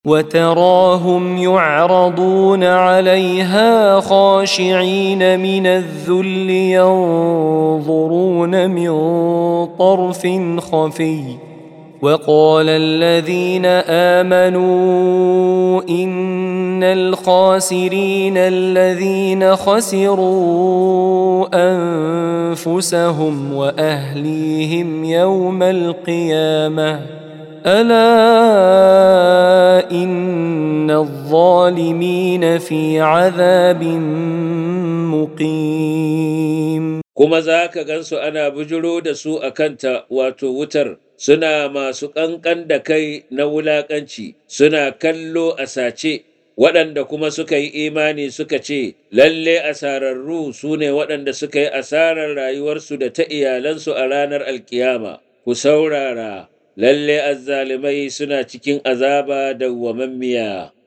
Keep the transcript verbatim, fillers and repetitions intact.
وتراهم يعرضون عليها خاشعين من الذل ينظرون من طرف خفي وقال الذين آمنوا إن الخاسرين الذين خسروا أنفسهم وأهليهم يوم القيامة ألا إن الظالمين في عذاب مقيم. kuma za ka gansu ana bujiro da su a kanta wato wutar suna masu ƙanƙan da kai na wulaƙanci suna kallo a sace waɗanda kuma suka yi imani suka ce lalle asararru su ne waɗanda suka yi asarar rayuwarsu da ta iyalansu a ranar alkiyama ku saurara lalle azzalimai suna cikin azaba dawwamammiya.